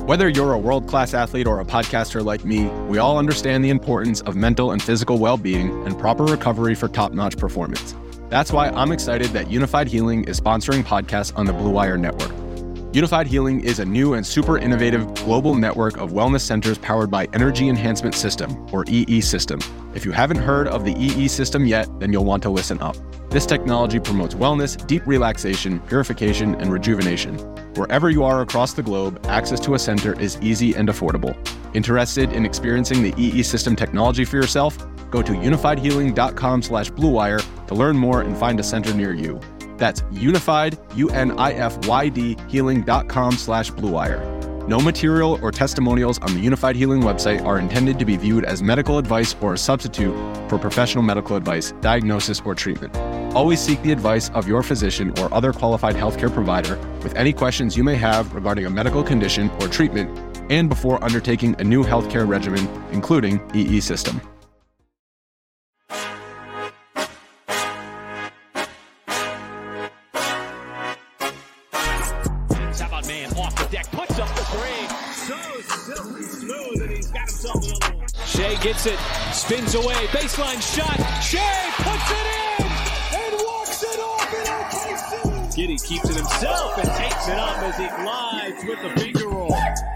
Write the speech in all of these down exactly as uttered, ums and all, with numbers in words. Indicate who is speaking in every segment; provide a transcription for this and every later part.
Speaker 1: Whether you're a world-class athlete or a podcaster like me, we all understand the importance of mental and physical well-being and proper recovery for top-notch performance. That's why I'm excited that Unified Healing is sponsoring podcasts on the Blue Wire Network. Unified Healing is a new and super innovative global network of wellness centers powered by Energy Enhancement System, or E E System. If you haven't heard of the E E System yet, then you'll want to listen up. This technology promotes wellness, deep relaxation, purification, and rejuvenation. Wherever you are across the globe, access to a center is easy and affordable. Interested in experiencing the E E System technology for yourself? Go to unified healing dot com slash blue wire to learn more and find a center near you. That's unified, U N I F Y D, healing dot com slash blue wire. No material or testimonials on the Unified Healing website are intended to be viewed as medical advice or a substitute for professional medical advice, diagnosis, or treatment. Always seek the advice of your physician or other qualified healthcare provider with any questions you may have regarding a medical condition or treatment and before undertaking a new healthcare regimen, including E E System.
Speaker 2: Shea gets it, spins away, baseline shot. Shea puts it in and walks it off in O K C. Giddey keeps it himself and takes it up as he glides with the finger roll.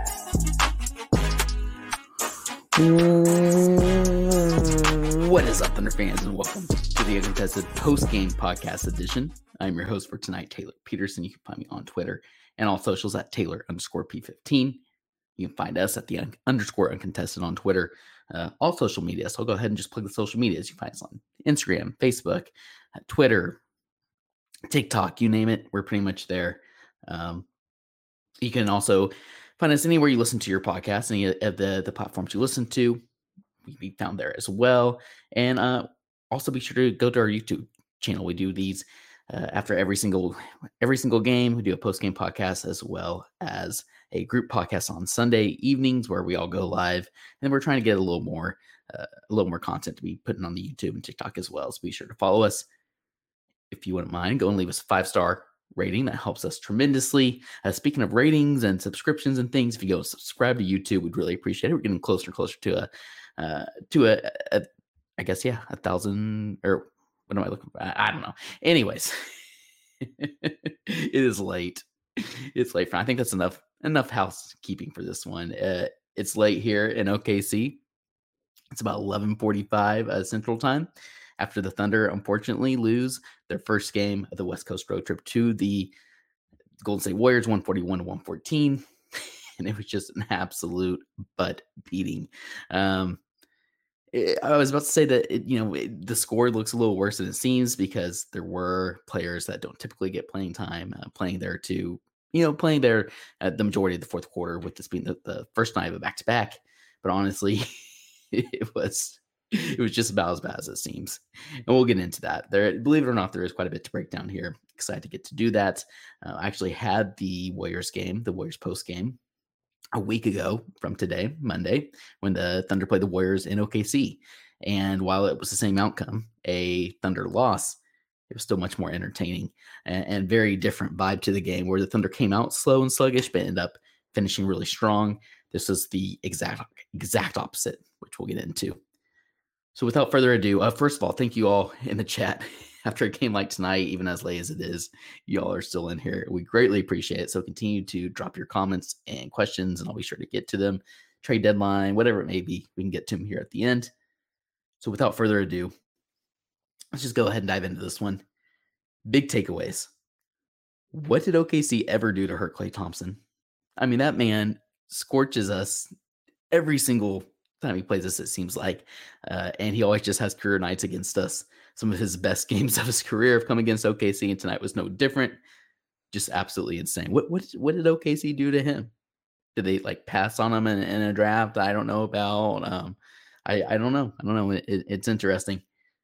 Speaker 3: What is up, Thunder fans, and welcome to the Uncontested Post-Game Podcast Edition. I'm your host for tonight, Taylor Peterson. You can find me on Twitter and all socials at Taylor underscore P fifteen. You can find us at the un- underscore uncontested on Twitter, uh, all social media. So I'll go ahead and just plug the social medias. You can find us on Instagram, Facebook, uh, Twitter, TikTok, you name it. We're pretty much there. Um, you can also find us anywhere you listen to your podcast, any of the, the platforms you listen to. We be found there as well. And uh, also be sure to go to our YouTube channel. We do these uh, after every single every single game. We do a post-game podcast as well as a group podcast on Sunday evenings where we all go live, and we're trying to get a little more, uh, a little more content to be putting on the YouTube and TikTok as well. So be sure to follow us. If you wouldn't mind, go and leave us a five-star rating. That helps us tremendously. Uh, speaking of ratings and subscriptions and things, if you go subscribe to YouTube, we'd really appreciate it. We're getting closer and closer to a, uh, to a, a, I guess, yeah, a thousand, or what am I looking for? I, I don't know. Anyways, it is late. It's late. For, I think that's enough. Enough housekeeping for this one. Uh, it's late here in O K C. It's about eleven forty-five uh, Central Time after the Thunder, unfortunately, lose their first game of the West Coast road trip to the Golden State Warriors, one forty-one to one fourteen. And it was just an absolute butt beating. Um, it, I was about to say that, it, you know, it, the score looks a little worse than it seems because there were players that don't typically get playing time uh, playing there to you know, playing there at the majority of the fourth quarter, with this being the, the first night of a back-to-back. But honestly, it was it was just about as bad as it seems. And we'll get into that. There, believe it or not, there is quite a bit to break down here. Excited to get to do that. Uh, I actually had the Warriors game, the Warriors post game, a week ago from today, Monday, when the Thunder played the Warriors in O K C. And while it was the same outcome, a Thunder loss, it was still much more entertaining and, and very different vibe to the game, where the Thunder came out slow and sluggish, but ended up finishing really strong. This is the exact exact opposite, which we'll get into. So without further ado, uh, first of all, thank you all in the chat. After a game like tonight, even as late as it is, y'all are still in here. We greatly appreciate it. So continue to drop your comments and questions, and I'll be sure to get to them. Trade deadline, whatever it may be, we can get to them here at the end. So without further ado, let's just go ahead and dive into this one. Big takeaways. What did O K C ever do to hurt Klay Thompson? I mean, that man scorches us every single time he plays us, it seems like. Uh, and he always just has career nights against us. Some of his best games of his career have come against O K C, and tonight was no different. Just absolutely insane. What what, what did O K C do to him? Did they like pass on him in, in a draft? I don't know about. Um, I, I don't know. I don't know. It, it, it's interesting.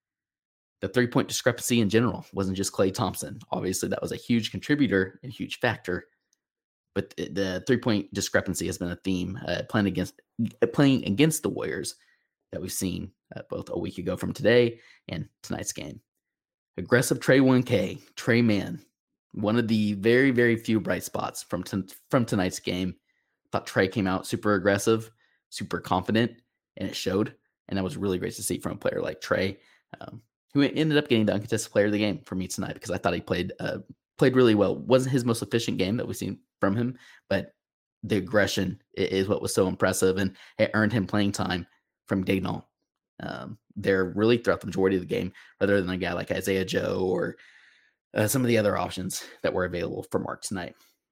Speaker 3: The three-point discrepancy in general wasn't just Klay Thompson. Obviously, that was a huge contributor and huge factor. But the, the three-point discrepancy has been a theme uh, playing against playing against the Warriors that we've seen uh, both a week ago from today and tonight's game. Aggressive Trey one K, Trey Man, one of the very, very few bright spots from t- from tonight's game. thought Trae came out super aggressive, super confident, and it showed. And that was really great to see from a player like Trae, um, who ended up getting the uncontested player of the game for me tonight because I thought he played uh, played really well. Wasn't his most efficient game that we've seen from him, but the aggression is what was so impressive, and it earned him playing time from Daigneault um, there really throughout the majority of the game, rather than a guy like Isaiah Joe or uh, some of the other options that were available for Mark tonight.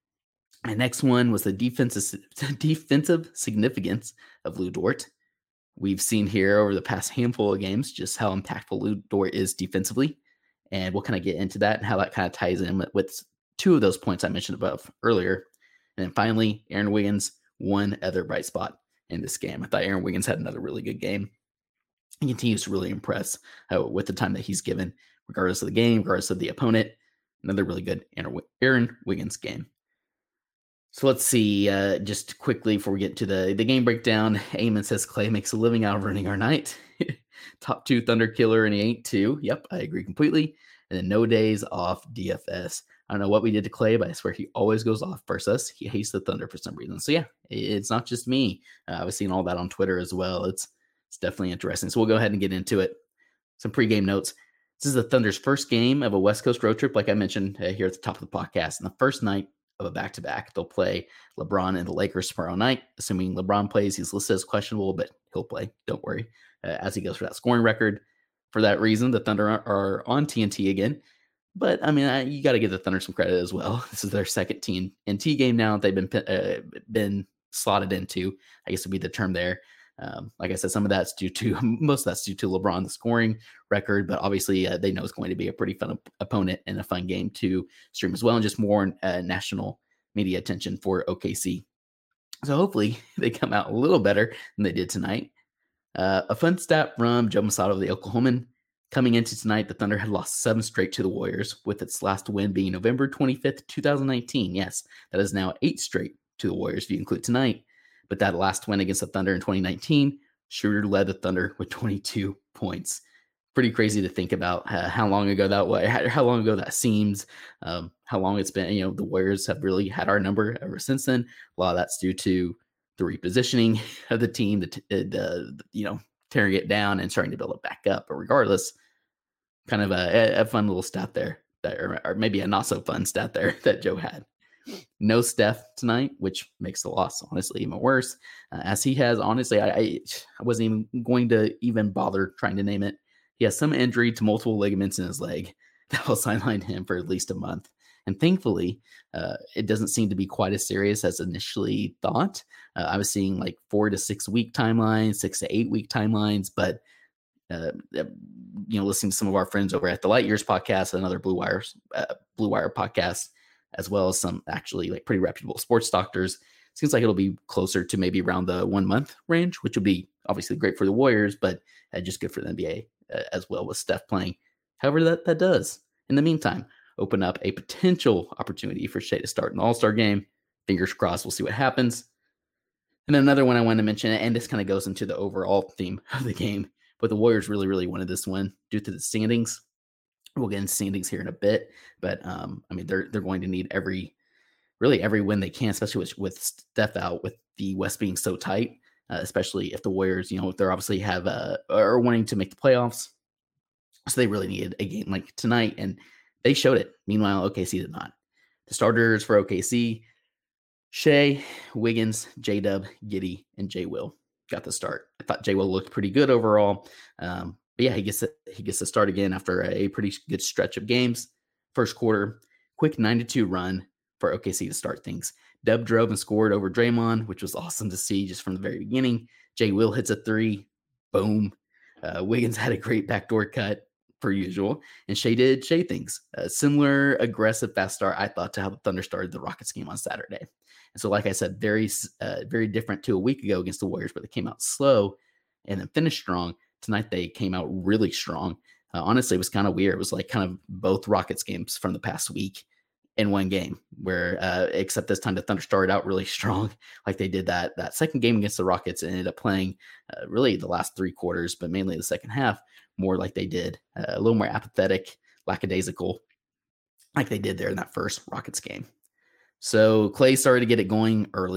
Speaker 3: My next one was the defensive defensive significance of Lu Dort. We've seen here over the past handful of games just how impactful Lu Dort is defensively, and we'll kind of get into that and how that kind of ties in with, with two of those points I mentioned above earlier. And then finally, Aaron Wiggins, one other bright spot in this game. I thought Aaron Wiggins had another really good game. He continues to really impress uh, with the time that he's given, regardless of the game, regardless of the opponent. Another really good Aaron Wiggins game. So let's see, uh, just quickly before we get to the, the game breakdown, Eamon says Klay makes a living out of running our night. Top two Thunder killer, and he ain't two. Yep, I agree completely. And then no days off D F S. I don't know what we did to Klay, but I swear he always goes off versus us. He hates the Thunder for some reason. So yeah, it's not just me. Uh, I was seeing all that on Twitter as well. It's it's definitely interesting. So we'll go ahead and get into it. Some pregame notes. This is the Thunder's first game of a West Coast road trip, like I mentioned uh, here at the top of the podcast. And the first night of a back-to-back. They'll play LeBron and the Lakers tomorrow night. Assuming LeBron plays, he's listed as questionable, but he'll play. Don't worry. Uh, as he goes for that scoring record. For that reason, the Thunder are, are on T N T again. But, I mean, I, you got to give the Thunder some credit as well. This is their second T N T game now they've been uh, been slotted into. I guess would be the term there. Um, like I said, some of that's due to, most of that's due to LeBron, the scoring record, but obviously uh, they know it's going to be a pretty fun op- opponent and a fun game to stream as well, and just more uh, national media attention for O K C. So hopefully they come out a little better than they did tonight. Uh, a fun stat from Joe Mussatto of the Oklahoman. Coming into tonight, the Thunder had lost seven straight to the Warriors, with its last win being November twenty-fifth, twenty nineteen. Yes, that is now eight straight to the Warriors if you include tonight. But that last win against the Thunder in twenty nineteen, Schroeder led the Thunder with twenty-two points. Pretty crazy to think about uh, how long ago that was, how, how long ago that seems, um, how long it's been. You know, the Warriors have really had our number ever since then. A lot of that's due to the repositioning of the team, the, the, the you know, tearing it down and starting to build it back up. But regardless, kind of a, a fun little stat there, that, or, or maybe a not so fun stat there that Joe had. No Steph tonight, which makes the loss honestly even worse, uh, as he has honestly, I, I I wasn't even going to even bother trying to name it. He has some injury to multiple ligaments in his leg that will sideline him for at least a month. And thankfully, uh, it doesn't seem to be quite as serious as initially thought. Uh, I was seeing like four to six week timelines, six to eight week timelines, but uh, you know, listening to some of our friends over at the Light Years podcast, another Blue Wire, uh, Blue Wire podcast, as well as some actually like pretty reputable sports doctors, seems like it'll be closer to maybe around the one month range, which would be obviously great for the Warriors, but uh, just good for the N B A uh, as well with Steph playing. However, that, that does, in the meantime, open up a potential opportunity for Shai to start an all-star game. Fingers crossed, we'll see what happens. And then another one I wanted to mention, and this kind of goes into the overall theme of the game, but the Warriors really, really wanted this one due to the standings. We'll get into standings here in a bit, but um, I mean, they're they're going to need every, really every win they can, especially with, with Steph out, with the West being so tight, uh, especially if the Warriors, you know, they're obviously have uh, are wanting to make the playoffs. So they really needed a game like tonight, and they showed it. Meanwhile, O K C did not. The starters for O K C, Shai, Wiggins, J-Dub, Giddey, and J. Will got the start. I thought J. Will looked pretty good overall. Um, But yeah, he gets to, he gets to start again after a pretty good stretch of games. First quarter, quick nine to two run for O K C to start things. Dub drove and scored over Draymond, which was awesome to see just from the very beginning. J. Will hits a three. Boom. Uh, Wiggins had a great backdoor cut, per usual. And Shai did Shai things. A similar aggressive fast start, I thought, to how the Thunder started the Rockets game on Saturday. And so, like I said, very, uh, very different to a week ago against the Warriors, but they came out slow and then finished strong. Tonight, they came out really strong. Uh, honestly, it was kind of weird. It was like kind of both Rockets games from the past week in one game, where uh, except this time the Thunder started out really strong, like they did that that second game against the Rockets, and ended up playing uh, really the last three quarters, but mainly the second half, more like they did, uh, a little more apathetic, lackadaisical, like they did there in that first Rockets game. So Klay started to get it going early.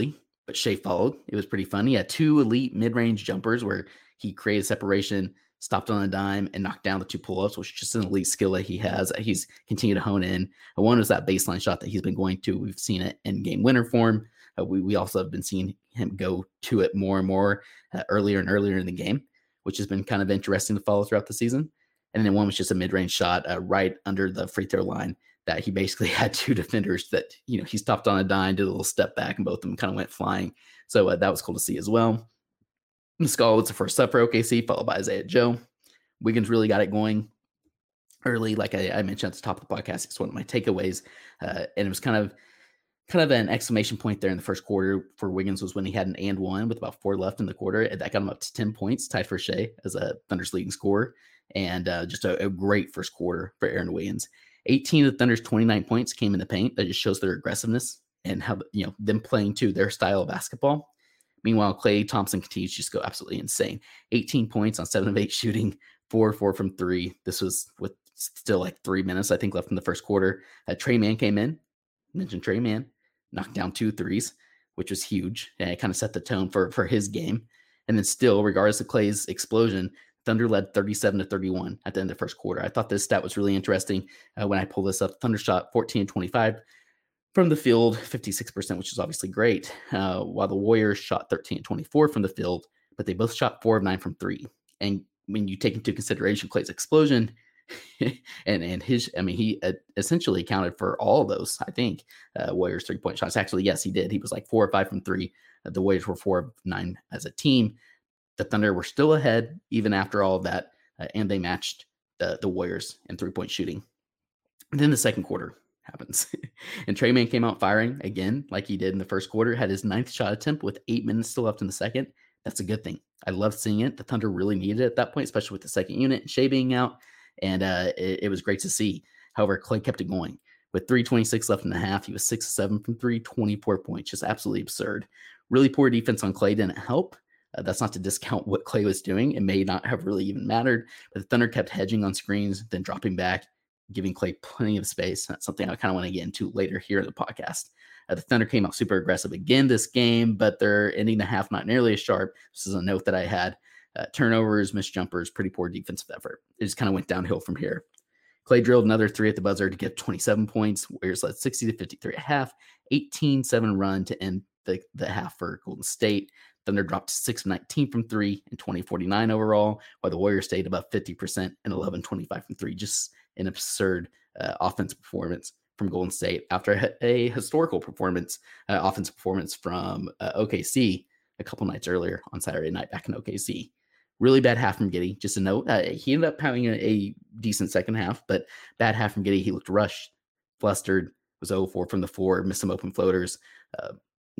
Speaker 3: but Shai followed. It was pretty fun. He had two elite mid-range jumpers where he created separation, stopped on a dime, and knocked down the two pull-ups, which is just an elite skill that he has. He's continued to hone in. And one was that baseline shot that he's been going to. We've seen it in game winner form. Uh, we, we also have been seeing him go to it more and more uh, earlier and earlier in the game, which has been kind of interesting to follow throughout the season. And then one was just a mid-range shot uh, right under the free throw line that he basically had two defenders that, you know, he stopped on a dime, did a little step back, and both of them kind of went flying. So uh, that was cool to see as well. Muscala was the first up for O K C, followed by Isaiah Joe. Wiggins really got it going early. Like I, I mentioned at the top of the podcast, it's one of my takeaways. Uh, and it was kind of kind of an exclamation point there in the first quarter for Wiggins was when he had an and one with about four left in the quarter. That got him up to ten points, tied for Shai as a Thunder's leading scorer. And uh, just a, a great first quarter for Aaron Wiggins. eighteen of the Thunder's twenty-nine points came in the paint. That just shows their aggressiveness and how, you know, them playing to their style of basketball. Meanwhile, Klay Thompson continues to just go absolutely insane. eighteen points on seven of eight shooting, four four from three. This was with still like three minutes, I think, left in the first quarter. Uh, Tre Mann came in. Mentioned Tre Mann. Knocked down two threes, which was huge. And it kind of set the tone for, for his game. And then still, regardless of Klay's explosion, Thunder led thirty-seven to thirty-one at the end of the first quarter. I thought this stat was really interesting uh, when I pulled this up. Thunder shot fourteen and twenty-five from the field, fifty-six percent, which is obviously great, uh, while the Warriors shot thirteen and twenty-four from the field, but they both shot four of nine from three. And when you take into consideration Klay's explosion and and his, I mean, he uh, essentially accounted for all of those, I think, uh, Warriors three-point shots. Actually, yes, he did. He was like four or five from three. Uh, the Warriors were four of nine as a team. The Thunder were still ahead even after all of that, uh, and they matched the, the Warriors in three-point shooting. And then the second quarter happens, and Tre Mann came out firing again like he did in the first quarter, had his ninth shot attempt with eight minutes still left in the second. That's a good thing. I love seeing it. The Thunder really needed it at that point, especially with the second unit and Shai being out, and uh, it, it was great to see. However, Klay kept it going. With three twenty-six left in the half, he was six of seven from three, twenty-four points, just absolutely absurd. Really poor defense on Klay didn't help. Uh, that's not to discount what Klay was doing. It may not have really even mattered, but the Thunder kept hedging on screens, then dropping back, giving Klay plenty of space. That's something I kind of want to get into later here in the podcast. Uh, the Thunder came out super aggressive again this game, but they're ending the half not nearly as sharp. This is a note that I had. Uh, turnovers, missed jumpers, pretty poor defensive effort. It just kind of went downhill from here. Klay drilled another three at the buzzer to get twenty-seven points. Warriors led sixty to fifty-three at half, eighteen seven run to end the, the half for Golden State. Thunder dropped six of nineteen from three and twenty forty-nine overall, while the Warriors stayed about fifty percent and eleven twenty-five from three. Just an absurd uh, offensive performance from Golden State after a, a historical performance, uh, offensive performance from uh, O K C a couple nights earlier on Saturday night back in O K C. Really bad half from Giddey. Just a note, uh, he ended up having a, a decent second half, but bad half from Giddey. He looked rushed, flustered, was oh four from the floor, missed some open floaters. Uh,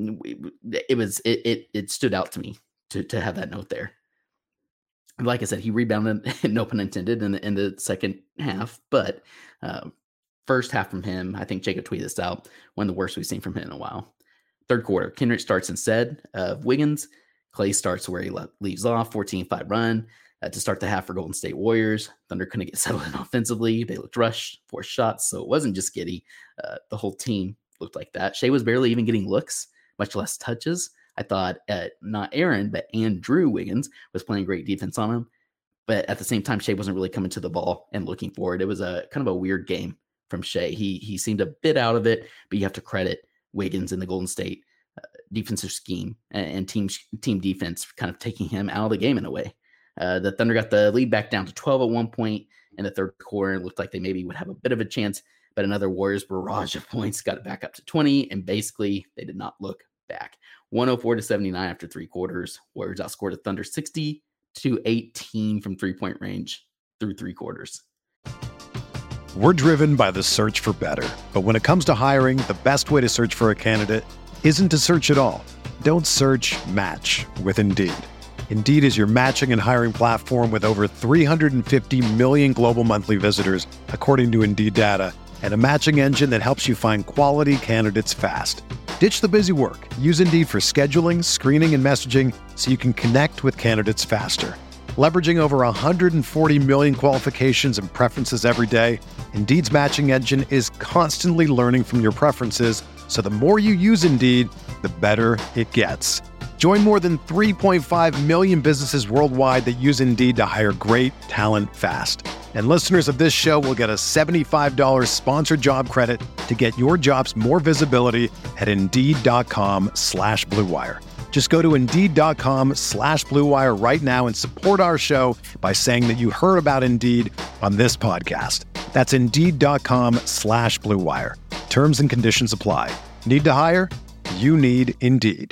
Speaker 3: it, it was it, it it stood out to me to to have that note there. Like I said, he rebounded, no pun intended, in the, in the second half, but uh, first half from him, I think Jacob tweeted this out, one of the worst we've seen from him in a while. Third quarter, Kenrich starts instead of Wiggins. Klay starts where he le- leaves off, fourteen five run uh, to start the half for Golden State Warriors. Thunder couldn't get settled in offensively. They looked rushed, four shots, so it wasn't just Giddey. Uh, the whole team looked like that. Shai was barely even getting looks, much less touches. I thought uh, not Aaron, but Andrew Wiggins was playing great defense on him. But at the same time, Shai wasn't really coming to the ball and looking for it. It was a kind of a weird game from Shai. He he seemed a bit out of it, but you have to credit Wiggins and the Golden State uh, defensive scheme and, and team team defense kind of taking him out of the game in a way. Uh, the Thunder got the lead back down to twelve at one point in the third quarter. It looked like they maybe would have a bit of a chance, but another Warriors barrage of points got it back up to twenty, and basically they did not look back. one oh four to seventy-nine after three quarters. Warriors outscored the Thunder sixty to eighteen from three-point range through three quarters.
Speaker 4: We're driven by the search for better. But when it comes to hiring, the best way to search for a candidate isn't to search at all. Don't search, match with Indeed. Indeed is your matching and hiring platform with over three hundred fifty million global monthly visitors, according to Indeed data, and a matching engine that helps you find quality candidates fast. Ditch the busy work. Use Indeed for scheduling, screening, and messaging so you can connect with candidates faster. Leveraging over one hundred forty million qualifications and preferences every day, Indeed's matching engine is constantly learning from your preferences So the more you use Indeed, the better it gets. Join more than three point five million businesses worldwide that use Indeed to hire great talent fast. And listeners of this show will get a seventy-five dollars sponsored job credit to get your jobs more visibility at Indeed.com slash Blue Wire. Just go to Indeed.com slash Blue Wire right now and support our show by saying that you heard about Indeed on this podcast. That's Indeed.com slash Blue Wire. Terms and conditions apply. Need to hire? You need Indeed.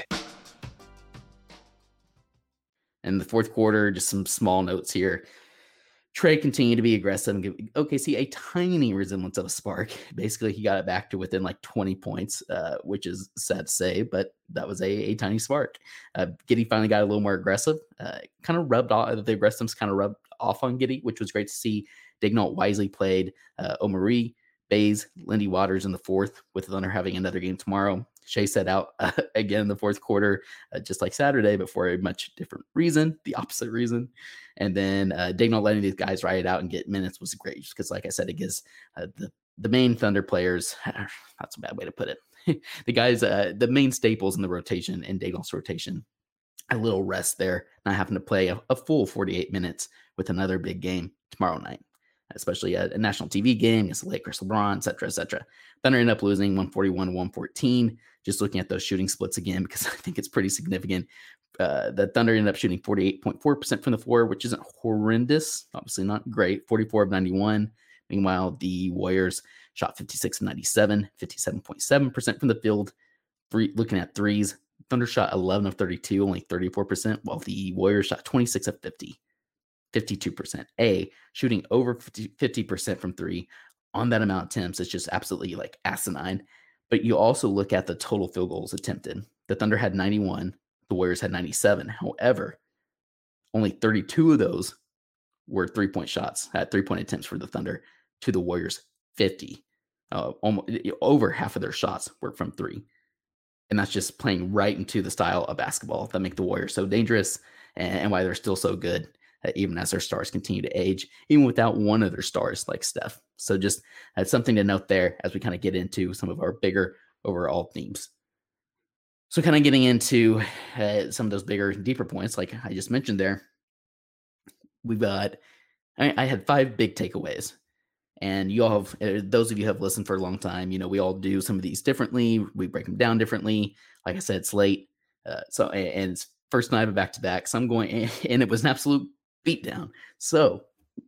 Speaker 3: In the fourth quarter, just some small notes here. Trey continued to be aggressive and give O K C a tiny resemblance of a spark. Basically, he got it back to within like twenty points, uh, which is sad to say, but that was a, a tiny spark. Uh, Giddey finally got a little more aggressive. Uh, kind of rubbed off, the aggressiveness kind of rubbed off on Giddey, which was great to see. Daigneault wisely played uh, Omari, Bays, Lindy Waters in the fourth, with the Thunder having another game tomorrow. Shea set out uh, again in the fourth quarter, uh, just like Saturday, but for a much different reason, the opposite reason. And then uh, Daigneault letting these guys ride it out and get minutes was great, just because, like I said, it gives uh, the, the main Thunder players, that's a bad way to put it, the guys, uh, the main staples in the rotation and Daigneault's rotation, a little rest there, not having to play a, a full forty-eight minutes with another big game tomorrow night, especially a, a national T V game against the Lakers, LeBron, et cetera, et cetera. Thunder ended up losing one forty-one to one fourteen. Just looking at those shooting splits again, because I think it's pretty significant. Uh, the Thunder ended up shooting forty-eight point four percent from the floor, which isn't horrendous. Obviously not great. forty-four of ninety-one. Meanwhile, the Warriors shot fifty-six of ninety-seven, fifty-seven point seven percent from the field. Three, looking at threes, Thunder shot eleven of thirty-two, only thirty-four percent, while the Warriors shot twenty-six of fifty, fifty-two percent. A, shooting over fifty percent from three on that amount of attempts is just absolutely like asinine. But you also look at the total field goals attempted. The Thunder had ninety-one. The Warriors had ninety-seven. However, only thirty-two of those were three-point shots, had three-point attempts for the Thunder, to the Warriors fifty. Uh, almost, over half of their shots were from three. And that's just playing right into the style of basketball that make the Warriors so dangerous and, and why they're still so good, uh, even as their stars continue to age, even without one of their stars like Steph. So just that's something to note there as we kind of get into some of our bigger overall themes. So kind of getting into uh, some of those bigger, deeper points, like I just mentioned there, we've got, I, I had five big takeaways. And you all have, uh, those of you who have listened for a long time, you know, we all do some of these differently. We break them down differently. Like I said, it's late. Uh, so, and it's first night of back to back. So I'm going, and it was an absolute beatdown. So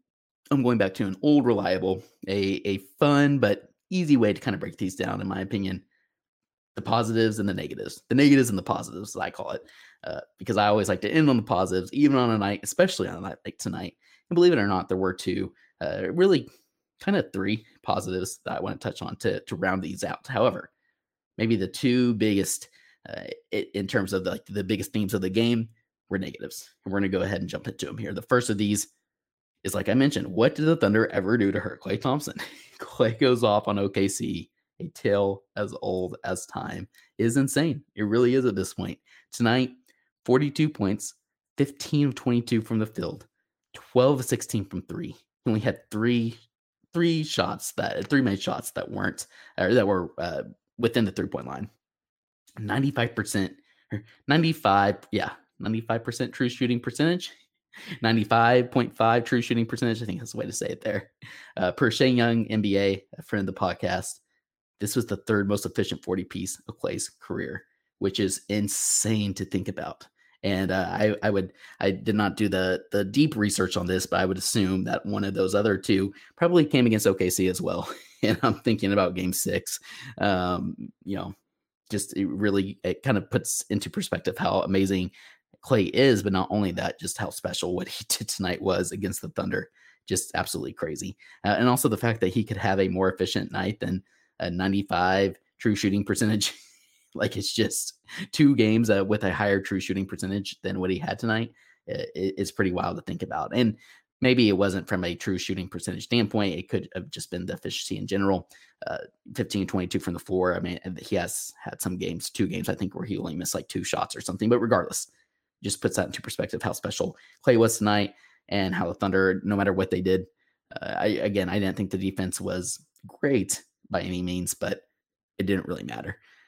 Speaker 3: I'm going back to an old reliable, a, a fun, but easy way to kind of break these down, in my opinion. The positives and the negatives, the negatives and the positives, as I call it, uh, because I always like to end on the positives, even on a night, especially on a night like tonight. And believe it or not, there were two, uh, really kind of three positives that I want to touch on to, to round these out. However, maybe the two biggest uh, in terms of the, like the biggest themes of the game were negatives. And we're going to go ahead and jump into them here. The first of these is, like I mentioned, what did the Thunder ever do to hurt Klay Thompson? Klay goes off on O K C. A tale as old as time. It is insane. It really is at this point. Tonight, forty-two points, fifteen of twenty-two from the field, twelve of sixteen from three. He only had three three shots that three made shots that weren't or that were uh, within the three-point line. ninety-five percent, ninety-five, yeah, ninety-five percent true shooting percentage. ninety-five point five true shooting percentage. I think that's the way to say it there. Uh, per Shea Young, N B A, a friend of the podcast, this was the third most efficient forty piece of Klay's career, which is insane to think about. And uh, I, I would, I did not do the the deep research on this, but I would assume that one of those other two probably came against O K C as well. And I'm thinking about Game Six. Um, you know, just it really it kind of puts into perspective how amazing Klay is, but not only that, just how special what he did tonight was against the Thunder. Just absolutely crazy, uh, and also the fact that he could have a more efficient night than a ninety-five true shooting percentage. Like it's just two games uh, with a higher true shooting percentage than what he had tonight. It, it's pretty wild to think about. And maybe it wasn't from a true shooting percentage standpoint. It could have just been the efficiency in general. Uh, fifteen twenty-two from the floor. I mean, he has had some games, two games, I think, where he only missed like two shots or something. But regardless, just puts that into perspective how special Klay was tonight and how the Thunder, no matter what they did. Uh, I, again, I didn't think the defense was great by any means, but it didn't really matter.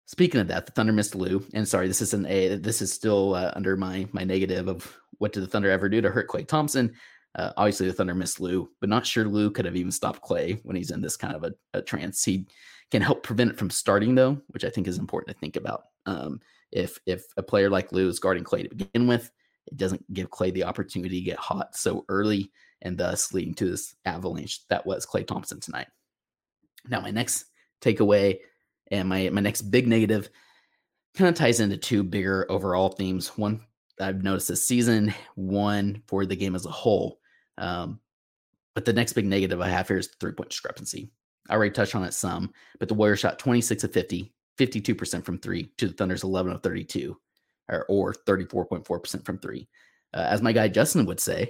Speaker 3: Speaking of that, the Thunder missed Lou, and sorry, this isn't a. This is still uh, under my my negative of what did the Thunder ever do to hurt Klay Thompson. Uh, obviously, the Thunder missed Lou, but not sure Lou could have even stopped Klay when he's in this kind of a, a trance. He can help prevent it from starting, though, which I think is important to think about. Um, if if a player like Lou is guarding Klay to begin with, it doesn't give Klay the opportunity to get hot so early, and thus leading to this avalanche that was Klay Thompson tonight. Now, my next takeaway and my, my next big negative kind of ties into two bigger overall themes. One I've noticed this season, one for the game as a whole. Um, but the next big negative I have here is the three-point discrepancy. I already touched on it some, but the Warriors shot twenty-six of fifty, fifty-two percent from three, to the Thunder's eleven of thirty-two, or, or thirty-four point four percent from three. Uh, as my guy Justin would say,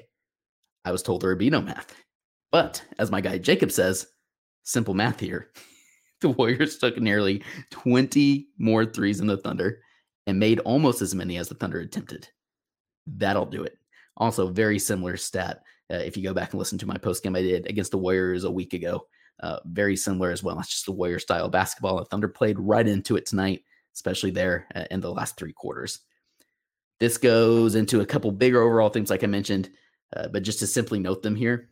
Speaker 3: I was told there would be no math. But as my guy Jacob says, simple math here. The Warriors took nearly twenty more threes than the Thunder and made almost as many as the Thunder attempted. That'll do it. Also, very similar stat. Uh, if you go back and listen to my postgame I did against the Warriors a week ago, uh, very similar as well. It's just the Warrior style basketball. The Thunder played right into it tonight, especially there uh, in the last three quarters. This goes into a couple bigger overall things, like I mentioned, uh, but just to simply note them here,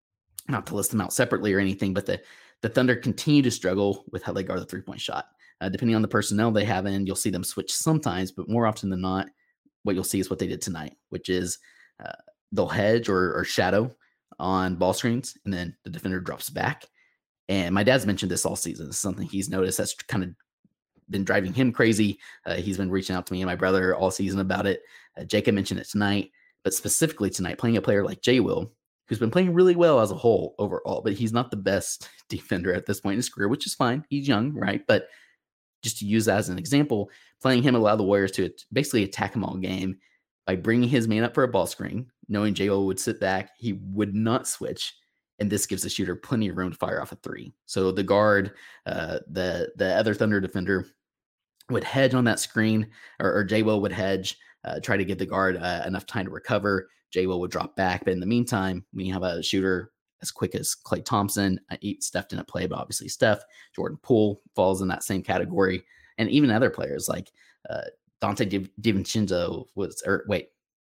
Speaker 3: not to list them out separately or anything, but the The Thunder continue to struggle with how they guard the three-point shot. Uh, depending on the personnel they have in, you'll see them switch sometimes, but more often than not, what you'll see is what they did tonight, which is uh, they'll hedge or, or shadow on ball screens, and then the defender drops back. And my dad's mentioned this all season. This is something he's noticed that's kind of been driving him crazy. Uh, he's been reaching out to me and my brother all season about it. Uh, Jacob mentioned it tonight, but specifically tonight, playing a player like Jay Will, who's been playing really well as a whole overall, but he's not the best defender at this point in his career, which is fine. He's young, right? But just to use that as an example, playing him allowed the Warriors to basically attack him all game by bringing his man up for a ball screen, knowing J O would sit back, he would not switch, and this gives the shooter plenty of room to fire off a three. So the guard, uh, the the other Thunder defender, would hedge on that screen, or, or J Will would hedge, uh, try to give the guard uh, enough time to recover. J Will would drop back, but in the meantime, when you have a shooter as quick as Klay Thompson, uh, Steph didn't play, but obviously Steph, Jordan Poole falls in that same category, and even other players like uh, Dante Di- DiVincenzo was, or wait,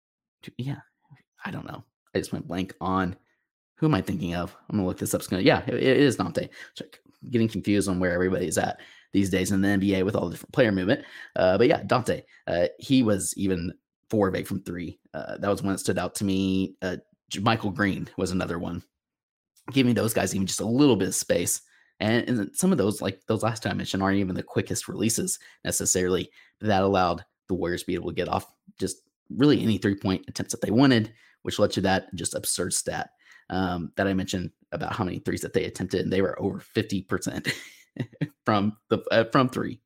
Speaker 3: yeah, I don't know. I just went blank on who am I thinking of? I'm gonna look this up. It's gonna, yeah, it, it is Dante. Getting confused on where everybody's at these days in the N B A with all the different player movement. Uh, but yeah, Dante, uh, he was even four of eight from three. Uh, that was one that stood out to me. Uh, Michael Green was another one. Giving those guys even just a little bit of space. And, and some of those, like those last time I mentioned, aren't even the quickest releases necessarily. That allowed the Warriors to be able to get off just really any three-point attempts that they wanted, which led to that just absurd stat um, that I mentioned about how many threes that they attempted. And they were over fifty percent from the uh, from three.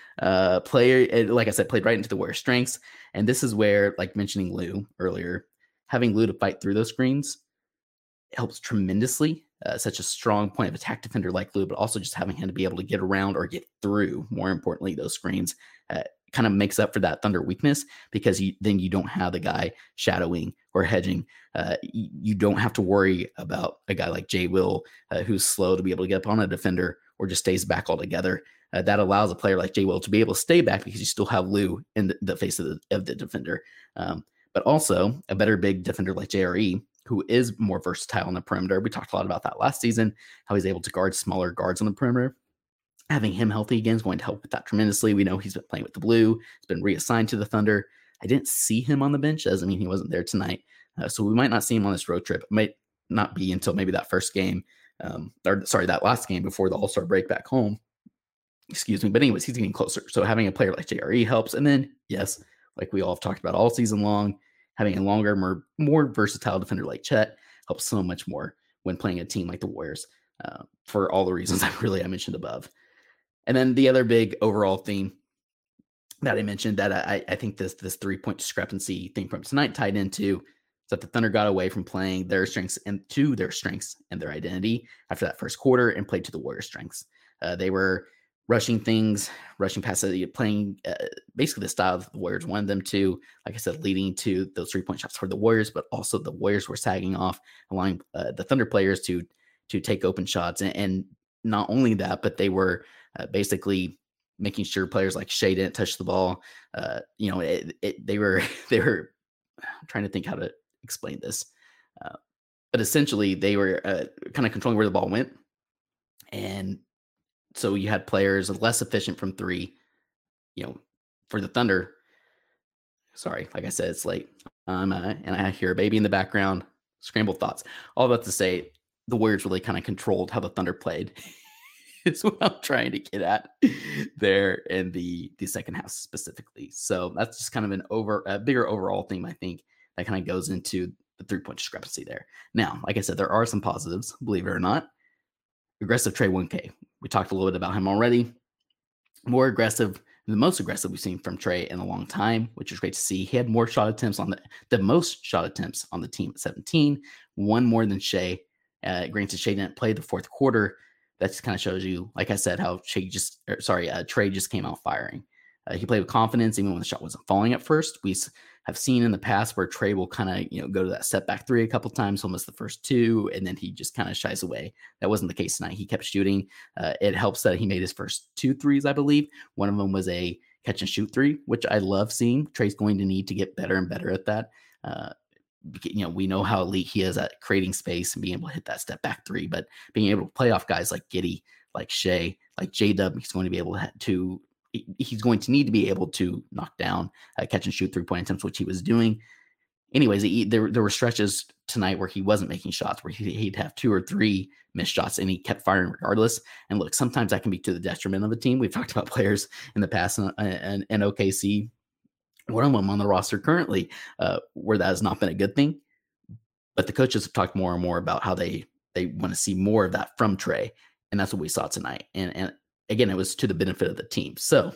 Speaker 3: Uh, player, like I said, played right into the Warriors' strengths. And this is where, like mentioning Lou earlier, having Lou to fight through those screens helps tremendously. Uh, such a strong point of attack defender like Lou, but also just having him to be able to get around or get through, more importantly, those screens uh, kind of makes up for that Thunder weakness, because you, then you don't have the guy shadowing or hedging. Uh, you, you don't have to worry about a guy like Jay Will, uh, who's slow to be able to get up on a defender or just stays back altogether. Uh, that allows a player like Jay Will to be able to stay back because you still have Lou in the, the face of the, of the defender. Um, but also a better big defender like J R E, who is more versatile on the perimeter. We talked a lot about that last season, how he's able to guard smaller guards on the perimeter. Having him healthy again is going to help with that tremendously. We know he's been playing with the Blue. He's been reassigned to the Thunder. I didn't see him on the bench. Doesn't mean he wasn't there tonight. Uh, so we might not see him on this road trip. It might not be until maybe that first game, um, or sorry, that last game before the All-Star break back home. Excuse me. But anyways, he's getting closer. So having a player like J R E helps. And then, yes, like we all have talked about all season long, having a longer, more, more versatile defender like Chet helps so much more when playing a team like the Warriors, uh, for all the reasons I really I mentioned above. And then the other big overall theme that I mentioned that I, I think this this three-point discrepancy theme from tonight tied into is that the Thunder got away from playing their strengths and to their strengths and their identity after that first quarter and played to the Warriors' strengths. Uh, they were rushing things, rushing past it, playing uh, basically the style that the Warriors wanted them to. Like I said, leading to those three-point shots for the Warriors, but also the Warriors were sagging off, allowing uh, the Thunder players to to take open shots. And, and not only that, but they were uh, basically making sure players like Shea didn't touch the ball. Uh, you know, it, it, they were they were I'm trying to think how to explain this, uh, but essentially they were uh, kind of controlling where the ball went, and so you had players less efficient from three. You know, for the Thunder. Sorry, like I said, it's late, um, uh, and I hear a baby in the background. Scrambled thoughts. All about to say, the Warriors really kind of controlled how the Thunder played. Is what I'm trying to get at there in the the second half specifically. So that's just kind of an over a bigger overall theme, I think, that kind of goes into the three point discrepancy there. Now, like I said, there are some positives, believe it or not. Aggressive Trey one K. We talked a little bit about him already. More aggressive, the most aggressive we've seen from Trey in a long time, which is great to see. He had more shot attempts on the the most shot attempts on the team at seventeen, one more than Shea. Uh, granted, Shea didn't play the fourth quarter. That just kind of shows you, like I said, how Shea just, or sorry, uh, Trey just came out firing. Uh, he played with confidence, even when the shot wasn't falling at first. We have seen in the past where Trey will kind of, you know, go to that step back three a couple times, almost the first two, and then he just kind of shies away. That wasn't the case tonight. He kept shooting. Uh, it helps that he made his first two threes, I believe. One of them was a catch and shoot three, which I love seeing. Trey's going to need to get better and better at that. Uh, You know, we know how elite he is at creating space and being able to hit that step back three, but being able to play off guys like Giddey, like Shea, like J-Dub, he's going to be able to, to he's going to need to be able to knock down uh, catch and shoot three point attempts, which he was doing. Anyways, he, there, there were stretches tonight where he wasn't making shots, where he, he'd have two or three missed shots and he kept firing regardless. And look, sometimes that can be to the detriment of the team. We've talked about players in the past and, and, and O K C, one of them on the roster currently, uh, where that has not been a good thing. But the coaches have talked more and more about how they they want to see more of that from Trey, and that's what we saw tonight. And and again, it was to the benefit of the team. So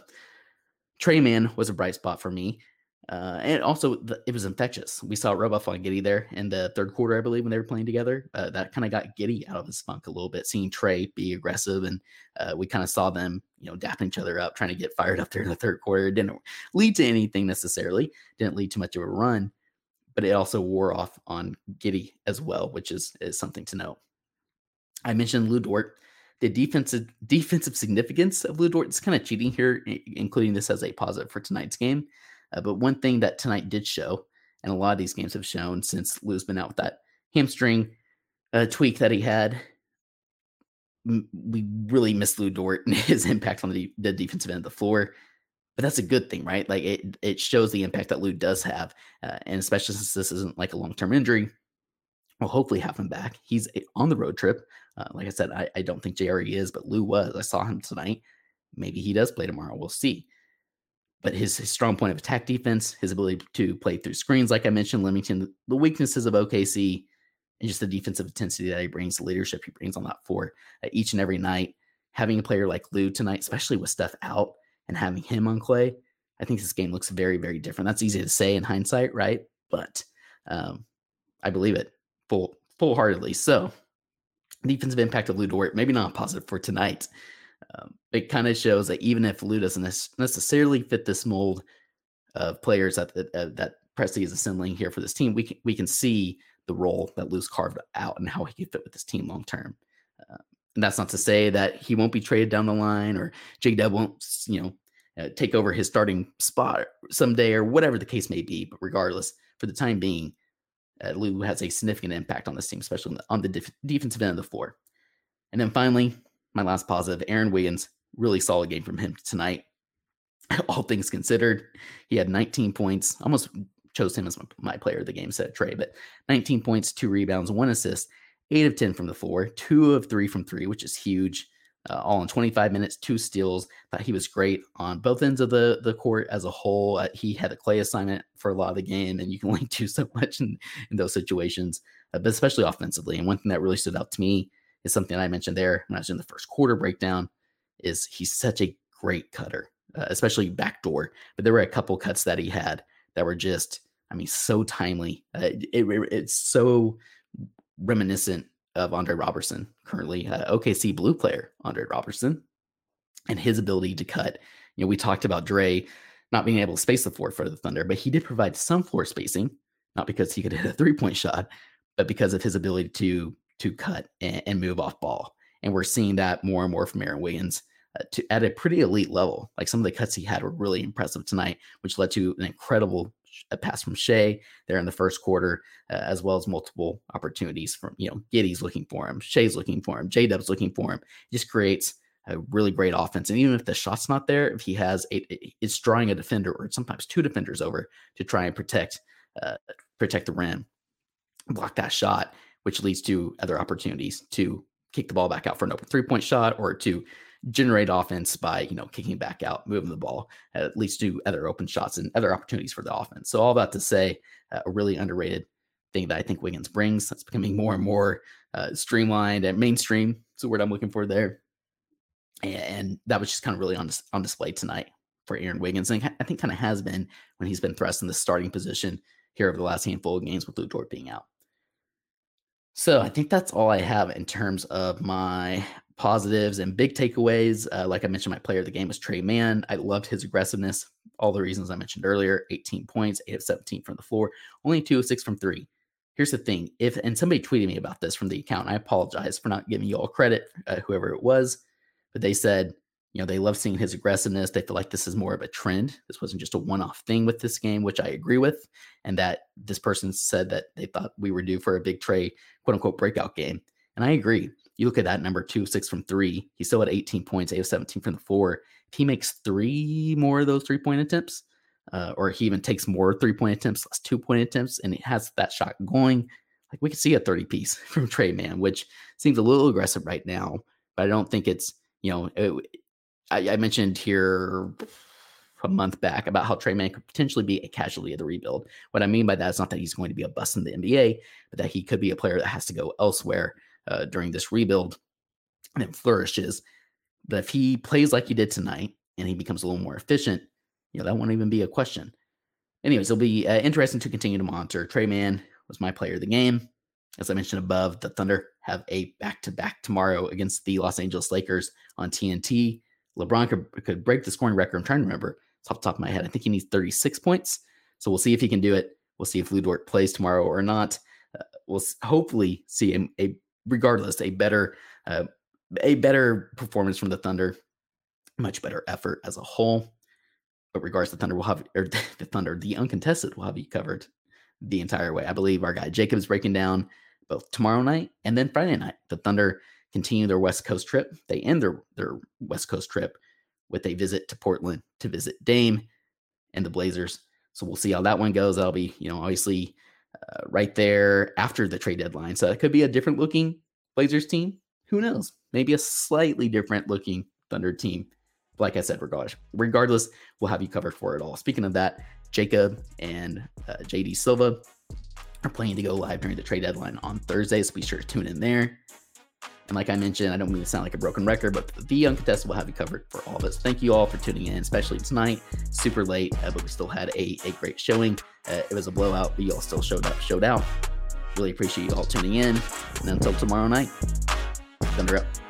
Speaker 3: Trey Man was a bright spot for me, uh, and also the, it was infectious. We saw it rub off on Giddey there in the third quarter, I believe, when they were playing together. Uh, that kind of got Giddey out of his funk a little bit, seeing Trey be aggressive, and uh, we kind of saw them, you know, dapping each other up, trying to get fired up there in the third quarter. It didn't lead to anything necessarily, didn't lead to much of a run, but it also wore off on Giddey as well, which is, is something to note. I mentioned Lu Dort. The defensive defensive significance of Lu Dort is kind of cheating here, including this as a positive for tonight's game. Uh, but one thing that tonight did show, and a lot of these games have shown since Lu's been out with that hamstring uh, tweak that he had, m- we really missed Lu Dort and his impact on the, de- the defensive end of the floor. But that's a good thing, right? Like it, it shows the impact that Lu does have, uh, and especially since this isn't like a long-term injury, we'll hopefully have him back. He's on the road trip. Uh, like I said, I, I don't think J R E is, but Lu was. I saw him tonight. Maybe he does play tomorrow. We'll see. But his, his strong point of attack defense, his ability to play through screens, like I mentioned, limiting the, the weaknesses of O K C, and just the defensive intensity that he brings, the leadership he brings on that floor uh, each and every night. Having a player like Lu tonight, especially with Steph out, and having him on Clay, I think this game looks very, very different. That's easy to say in hindsight, right? But um, I believe it full, full-heartedly. So defensive impact of Lu Dort, maybe not positive for tonight. Um, it kind of shows that even if Lu doesn't necessarily fit this mold of players that uh, that Presti is assembling here for this team, we can, we can see the role that Lu's carved out and how he can fit with this team long-term. Uh, and that's not to say that he won't be traded down the line, or J-Dub won't, you know, uh, take over his starting spot someday, or whatever the case may be. But regardless, for the time being, uh, Lu has a significant impact on this team, especially on the, on the def- defensive end of the floor. And then finally, my last positive, Aaron Wiggins, really solid game from him tonight. All things considered, he had nineteen points, almost chose him as my, my player of the game, said Trey, but nineteen points, two rebounds, one assist, eight of ten from the floor, two of three from three, which is huge. Uh, all in twenty-five minutes, two steals. Thought he was great on both ends of the, the court as a whole. Uh, he had a Clay assignment for a lot of the game, and you can link to so much in, in those situations, uh, but especially offensively. And one thing that really stood out to me is something I mentioned there when I was in the first quarter breakdown, is he's such a great cutter, uh, especially backdoor. But there were a couple cuts that he had that were just, I mean, so timely. Uh, it, it, it's so reminiscent of Andre Robertson, currently uh, O K C Blue player Andre Robertson, and his ability to cut. You know, we talked about Dre not being able to space the floor for the Thunder, but he did provide some floor spacing, not because he could hit a three-point shot, but because of his ability to to cut and, and move off ball. And we're seeing that more and more from Aaron Wiggins. uh, to at a pretty elite level. Like some of the cuts he had were really impressive tonight, which led to an incredible a pass from Shai there in the first quarter, uh, as well as multiple opportunities from, you know, Giddey's looking for him, Shai's looking for him, J-Dub's looking for him. It just creates a really great offense. And even if the shot's not there, if he has a, it's drawing a defender or sometimes two defenders over to try and protect, uh, protect the rim, block that shot, which leads to other opportunities to kick the ball back out for an open three-point shot or to generate offense by, you know, kicking back out, moving the ball, at least do other open shots and other opportunities for the offense. So all that to say, uh, a really underrated thing that I think Wiggins brings. That's becoming more and more uh, streamlined and mainstream. That's the word I'm looking for there. And, and that was just kind of really on, on display tonight for Aaron Wiggins. And I think kind of has been when he's been thrust in the starting position here over the last handful of games with Lu Dort being out. So I think that's all I have in terms of my positives and big takeaways. Uh, like I mentioned, my player of the game was Tre Mann. I loved his aggressiveness. All the reasons I mentioned earlier, eighteen points, eight of seventeen from the floor, only two of six from three. Here's the thing. If, and somebody tweeted me about this from the account. I apologize for not giving you all credit, uh, whoever it was, but they said, you know, they love seeing his aggressiveness. They feel like this is more of a trend. This wasn't just a one-off thing with this game, which I agree with. And that this person said that they thought we were due for a big Tre, quote unquote, breakout game. And I agree. You look at that number, two, six from three. He's still at eighteen points, eight of seventeen from the floor. If he makes three more of those three-point attempts, uh, or he even takes more three-point attempts, less two-point attempts, and he has that shot going, like we could see a thirty-piece from Tre Mann, which seems a little aggressive right now. But I don't think it's, you know, it, I, I mentioned here a month back about how Tre Mann could potentially be a casualty of the rebuild. What I mean by that is not that he's going to be a bust in the N B A, but that he could be a player that has to go elsewhere uh, during this rebuild and then flourishes. But if he plays like he did tonight and he becomes a little more efficient, you know, that won't even be a question. Anyways, it'll be uh, interesting to continue to monitor. Tre Mann was my player of the game. As I mentioned above, the Thunder have a back-to-back tomorrow against the Los Angeles Lakers on T N T. LeBron could, could break the scoring record. I'm trying to remember. It's off the top of my head. I think he needs thirty-six points. So we'll see if he can do it. We'll see if Lu Dort plays tomorrow or not. Uh, we'll hopefully see him, a, regardless, a better uh, a better performance from the Thunder. Much better effort as a whole. But regardless, the Thunder will have, or the Thunder, the uncontested will have you covered the entire way. I believe our guy Jacob is breaking down both tomorrow night and then Friday night. The Thunder continue their West Coast trip. They end their, their West Coast trip with a visit to Portland to visit Dame and the Blazers. So we'll see how that one goes. That'll be, you know, obviously uh, right there after the trade deadline. So it could be a different looking Blazers team. Who knows? Maybe a slightly different looking Thunder team. Like I said, regardless, regardless, we'll have you covered for it all. Speaking of that, Jacob and uh, J D Silva are planning to go live during the trade deadline on Thursday, so be sure to tune in there. And like I mentioned, I don't mean to sound like a broken record, but the Uncontested will have you covered for all of us. Thank you all for tuning in, especially tonight. Super late, uh, but we still had a, a great showing. Uh, it was a blowout, but you all still showed up, showed out. Really appreciate you all tuning in. And until tomorrow night, Thunder up.